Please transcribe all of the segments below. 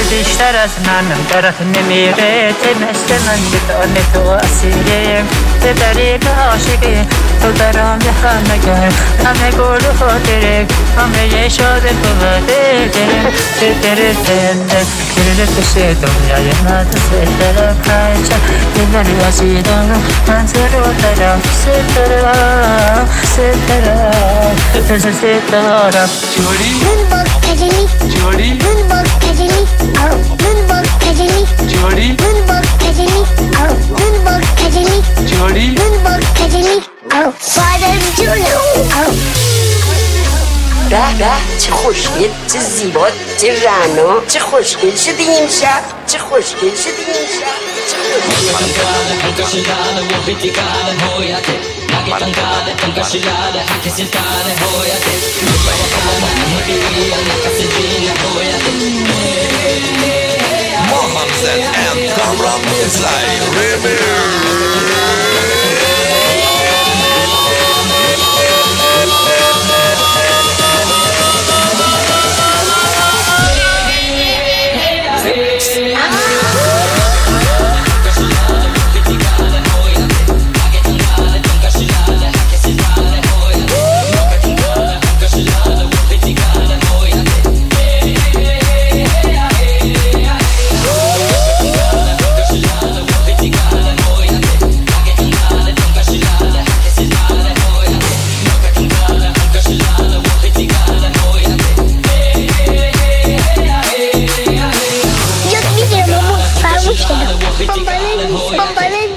اشترت من درت نمیره مثل من بدان تو اسیره به طریق عاشقی تو برام همه همه گل و خاطره همه شاد تو بده ستره زنده دل کش دنیای من ستره پنچه دل رسیدم منظر رو دارم ستاره Jodi, Moonwalk Academy, Jodi, Moonwalk Academy, oh, Moonwalk Academy, Jodi, Moonwalk Academy, oh, Moonwalk Academy, Jodi. Moonwalk Academy, oh, Father Juno, oh. به چه خوشگل، چه زیبا، چه رعنا، چه خوشگل شدی امشب، چه خوشگل شدی امشب، چه Mohammed and Kamran Mirzai Remix. Yo dije, vamos, vamos,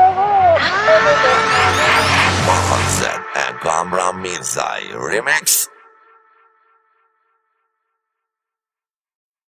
Mohammed and Kamran Mirzai Remix.